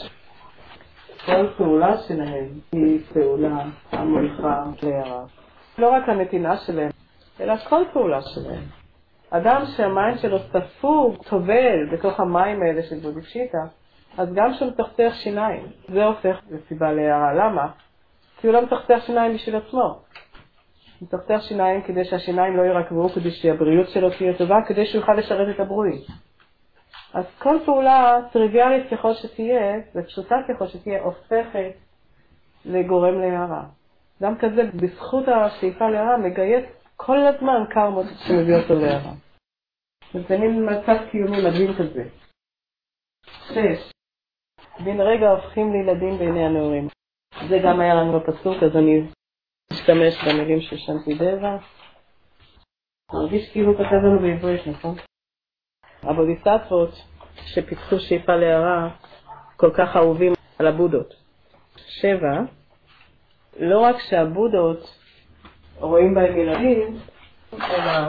Speaker 1: כל פעולה שלהם היא פעולה המוליכה להערה. לא רק הנתינה שלהם, אלא כל פעולה שלהם. אדם שהמים שלו ספוג, טובל בתוך המים האלה של בודיצ'יטה, אז גם שהוא מתחתך שיניים, זה הופך לסיבה להערה. למה? כי הוא לא מתחתך שיניים בשביל עצמו. מתחתך שיניים כדי שהשיניים לא ירקבו, כדי שהבריאות שלו תהיה טובה, כדי שהוא יוכל לשרת את הברוי. אז כל פעולה טריוויאלית ככל שתהיה, ופשוטה ככל שתהיה, הופכת לגורם להערה. גם כזה, בזכות השאיפה להערה, מגייס כל הזמן קרמות שמביא אותו להערה. זה מין מצב קיומי מדהים כזה. 6. בן רגע הופכים לילדים בעיני הנאורים. זה גם היה לנו בפסוק, אז אני משתמש במילים של שנטידבה. מרגיש כאילו כתב לנו בעברית, נכון? הבודיסטוות שפיתחו שאיפה להערה כל כך אהובים על הבודות. 7. לא רק שהבודות רואים בהם ילדים, אלא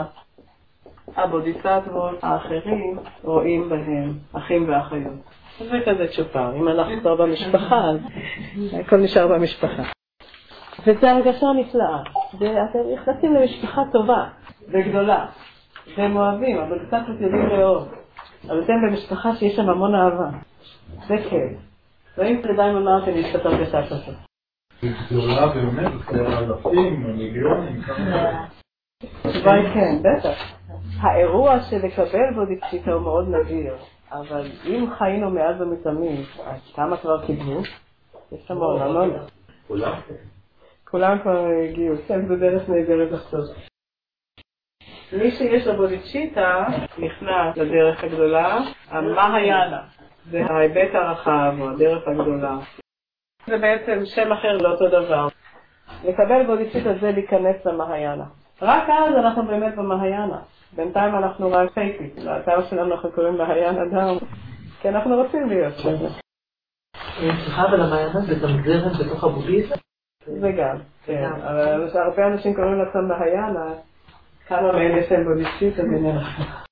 Speaker 1: הבודיסטוות האחרים רואים בהם אחים ואחיות. זה כזה צ'ופר. אם אנחנו כבר במשפחה, אז הכל נשאר במשפחה. וזה הרגשה נפלאה. אתם נכנסים למשפחה טובה וגדולה. והם אוהבים, אבל קצת יודעים לאהוב. אבל אתם במשפחה שיש שם המון אהבה. זה כן. ואם תדעים אמרתם להשתתף גשת אותו.
Speaker 5: היא גדולה באמת, זה אלפים, מיליונים, כמה...
Speaker 1: התשובה היא כן, בטח. האירוע של לקבל בודיצ'יטה הוא מאוד נדיר. אבל אם חיינו מאז ומתמיד, אז כמה כבר קיבלו? יש שם בעולם, לא?
Speaker 5: כולם?
Speaker 1: כולם כבר הגיעו, כן, זה דרך נהדרת לחשוב. מי שיש לו בודיצ'יטה נכנס לדרך הגדולה, המהיאנה, זה ההיבט הרחב או הדרך הגדולה. זה בעצם שם אחר לאותו דבר. לקבל בודיצ'יטה זה להיכנס למהיאנה. רק אז אנחנו באמת במהיאנה. בינתיים אנחנו רק פייקית. לאתר שלנו אנחנו קוראים מהיאנה דאון. כי אנחנו רוצים להיות בזה.
Speaker 6: סליחה, אבל המהיאנה זה גם זרם בתוך הבודהיזם?
Speaker 1: זה גם, כן. אבל הרבה אנשים קוראים לעצמם מהיאנה, כמה מהם יש להם בודיצ'יטה ונראה.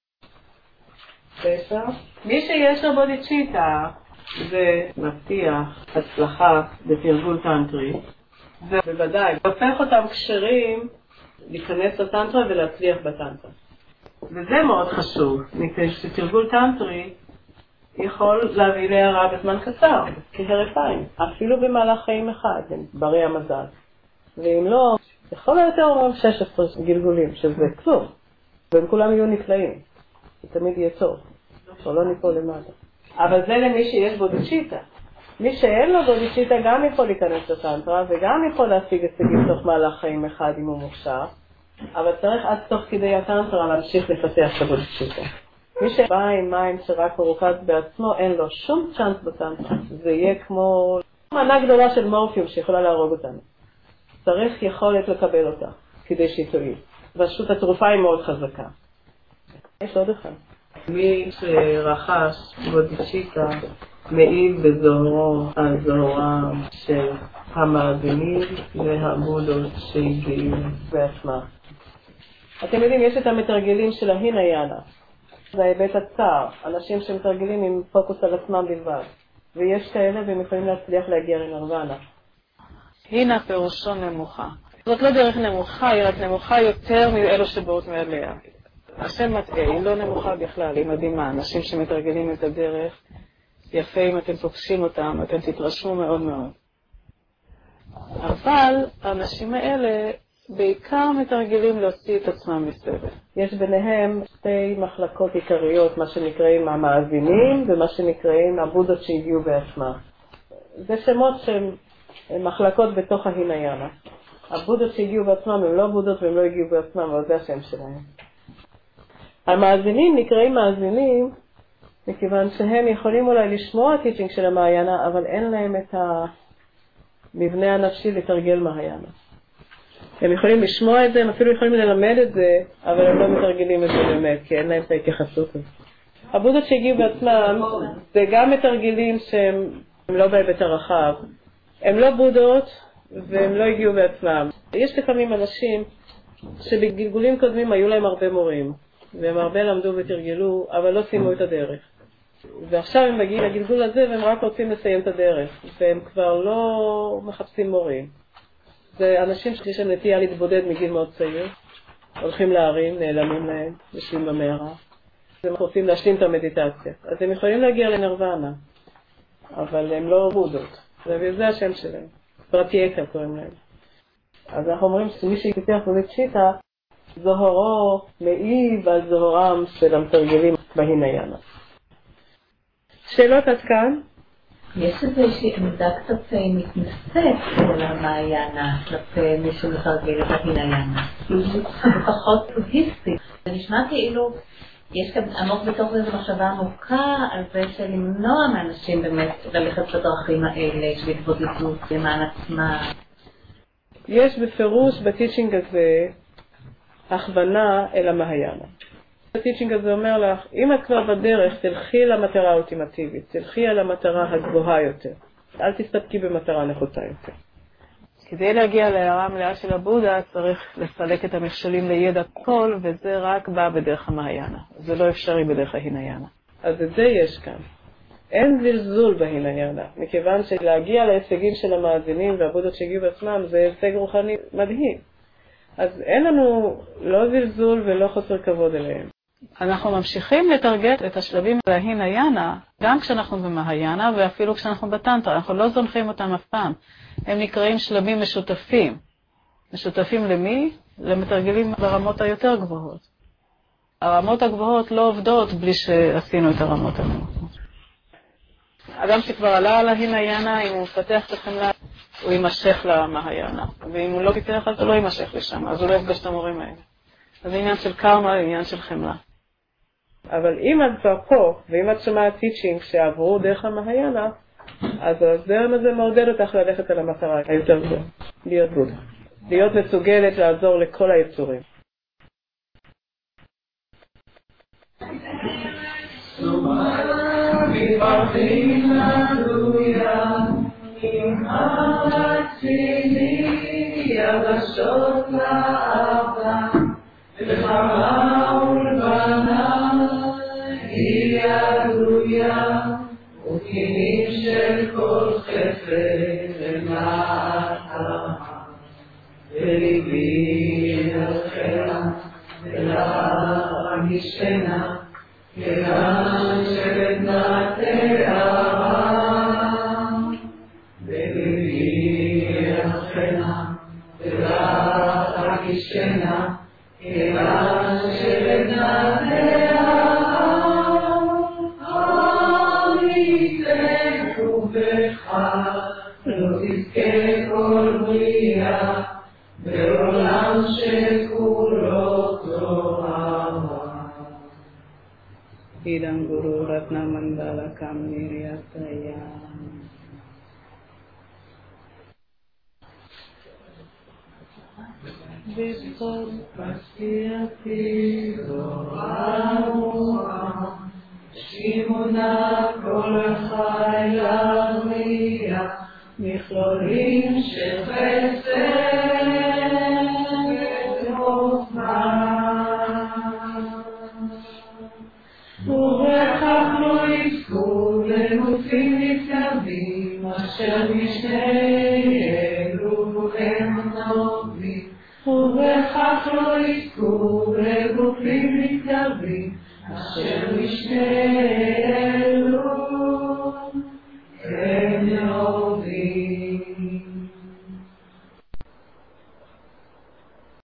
Speaker 1: מי שיש לו בודיצ'יטה זה מבטיח הצלחה בתרגול טנטרי. זה בוודאי הופך אותם כשרים להיכנס לטנטרה ולהצליח בטנטרה. וזה מאוד חשוב, מפני שתרגול טנטרי יכול להביא להערה בזמן קצר, כהרף עין, אפילו במהלך חיים אחד, הם ברי המזל. ואם לא, יכול יותר אומרים 16 גלגולים, שזה כלום. והם כולם יהיו נפלאים. זה תמיד יהיה טוב, או לא ניפול למטה. אבל זה למי שיש בודיצ'יטה. מי שאין לו בודיצ'יטה גם יכול להיכנס לטנטרה, וגם יכול להשיג הישגים תוך מהלך חיים אחד אם הוא מוכשר, אבל צריך עד תוך כדי הטנטרה להמשיך לפתח את הבודיצ'יטה. מי שבא עם מים שרק מרוכז בעצמו, אין לו שום צ'אנס בטנטרה. זה יהיה כמו מנה גדולה של מורפיום שיכולה להרוג אותנו. צריך יכולת לקבל אותה כדי שהיא תועיל. פשוט התרופה היא מאוד חזקה. יש עוד אחד. מי שרכש בודיצ'יטה מעיד בזוהרו על זוהרם של המאזינים והבודות שהגיעו בעצמם. אתם יודעים, יש את המתרגלים של ההינאיינה. זה ההיבט הצער, אנשים שמתרגלים עם פוקוס על עצמם בלבד. ויש כאלה והם יכולים להצליח להגיע לנירוונה.
Speaker 7: הינה פירושו נמוכה. זאת לא דרך נמוכה, היא רק נמוכה יותר מאלו שבאות מעליה. השם מטעה, היא לא נמוכה בכלל, היא מדהימה. אנשים שמתרגלים את הדרך, יפה אם אתם פוגשים אותם, אתם תתרשמו מאוד מאוד. אבל האנשים האלה בעיקר מתרגלים להוציא את עצמם מסבל.
Speaker 1: יש ביניהם שתי מחלקות עיקריות, מה שנקראים המאזינים ומה שנקראים הבודות שהגיעו בעצמם. זה שמות שהם מחלקות בתוך ההינאיינה. הבודות שהגיעו בעצמם הם לא בודות והם לא הגיעו בעצמם, אבל זה השם שלהם. המאזינים נקראים מאזינים מכיוון שהם יכולים אולי לשמוע טיצ'ינג של המעיינה, אבל אין להם את המבנה הנפשי לתרגל מעיינה. הם יכולים לשמוע את זה, הם אפילו יכולים ללמד את זה, אבל הם לא מתרגלים את זה באמת, כי אין להם את ההתייחסות הזאת. הבודות שהגיעו בעצמם זה גם מתרגלים שהם לא בהיבט הרחב. הם לא בודות והם לא הגיעו בעצמם. יש לפעמים אנשים שבגלגולים קודמים היו להם הרבה מורים, והם הרבה למדו ותרגלו, אבל לא סיימו את הדרך. ועכשיו הם מגיעים לגלגול הזה והם רק רוצים לסיים את הדרך, והם כבר לא מחפשים מורים. זה אנשים שיש להם נטייה להתבודד מגיל מאוד צעיר, הולכים להרים, נעלמים להם, יושבים במערה, הם רוצים להשלים את המדיטציה. אז הם יכולים להגיע לנירוונה, אבל הם לא בודות, וזה השם שלהם, פרטייקה קוראים להם. אז אנחנו אומרים שמי שיפתח בודיצ'יטה, זוהרו מעיב על זוהרם של המתרגלים בהינאיינה. שאלות עד כאן?
Speaker 2: יש איזושהי עמדה קצת מתנשאת של המעיינה כלפי מי שמתרגל את ההינאיינה. פחות בודהיסטית. זה נשמע כאילו יש כאן עמוק בתוך איזו מחשבה עמוקה על זה של למנוע מאנשים באמת ללכת בדרכים האלה של התבודדות למען עצמה.
Speaker 1: יש בפירוש בטיצ'ינג הזה הכוונה אל המהיאנה. הטיצ'ינג הזה אומר לך, אם את כבר בדרך, תלכי למטרה האולטימטיבית, תלכי על המטרה הגבוהה יותר. אל תסתפקי במטרה נחותה יותר.
Speaker 7: כדי להגיע להערה מלאה של הבודה, צריך לסלק את המכשולים לידע כל, וזה רק בא בדרך המהיאנה. זה לא אפשרי בדרך ההינאיינה.
Speaker 1: אז את זה יש כאן. אין זלזול בהינאיינה, מכיוון שלהגיע להישגים של המאזינים והבודות שהגיעו בעצמם, זה הישג רוחני מדהים. אז אין לנו לא זלזול ולא חוסר כבוד אליהם.
Speaker 7: אנחנו ממשיכים לתרגל את השלבים בהינאיינה, גם כשאנחנו במהיאנה ואפילו כשאנחנו בטנטרה. אנחנו לא זונחים אותם אף פעם. הם נקראים שלבים משותפים. משותפים למי? למתרגלים ברמות היותר גבוהות. הרמות הגבוהות לא עובדות בלי שעשינו את הרמות הנמוכות. אדם שכבר עלה על ההינאיינה, אם הוא מפתח את החמלה, הוא יימשך למהיאנה. ואם הוא לא פיתח, אז הוא לא יימשך לשם. אז הוא לא יפגש את המורים האלה. אז זה עניין של קרמה, זה עניין של חמלה.
Speaker 1: אבל אם את כבר פה, ואם את שומעת טיצ'ינג שעברו דרך המהיאנה, אז הזרם הזה מעודד אותך ללכת על המטרה היותר גדולה, להיות בודה. להיות מסוגלת לעזור לכל היצורים.
Speaker 8: מברכים הללויה, עם הרציני יבשות לאהבה, וחמה ולבנה היא הללויה, וקינים של כל חסד למטרה. בליבי אלחנה ולהרגישנה, כיוון שבתנת תארה. בליבי אלחנה ולהרגישנה, כיוון שבתנת תארה. אמיתך ובך לא תזכה כל בריאה, בעולם שכולו תורה.
Speaker 1: אידן גורו רטנה מנדלה קם ניריית הים. בזכות פסייתי זורה רוחה, שימונה כל חי להבריאה, מכלולים של חסד וחוכמה. ובכך לא יזכו לגופים נצלבים, אשר משניהם הם נובעים. ובכך לא יזכו לגופים נצלבים, אשר משניהם